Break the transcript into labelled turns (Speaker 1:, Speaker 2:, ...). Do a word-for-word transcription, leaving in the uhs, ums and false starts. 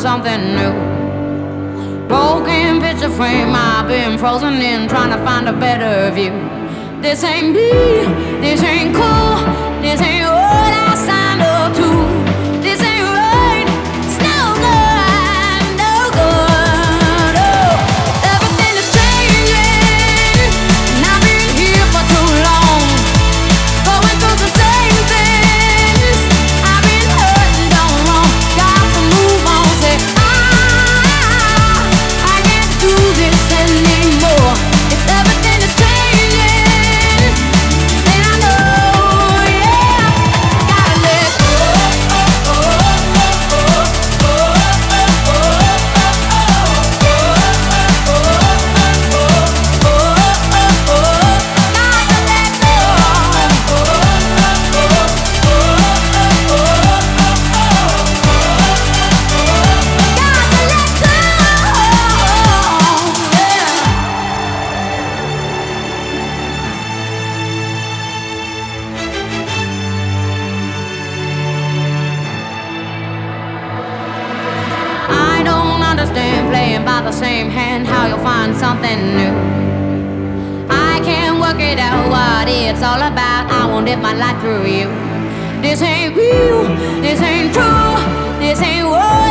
Speaker 1: something new. Broken picture frame, I've been frozen in, trying to find a better view. This ain't me, this ain't cool, this ain't what I signed up to. This ain't right, it's no good, no good. Oh, everything is changing, and I've been here for too long, going through the same things. I've been hurt and done wrong, got to move on. Say I, I can't do this anymore. If everything is changing, then I know, yeah, gotta let go. I don't understand playing by the same hand, how you'll find something new. I can't work it out what it's all about. I won't live my life through you. This ain't real, this ain't true, this ain't what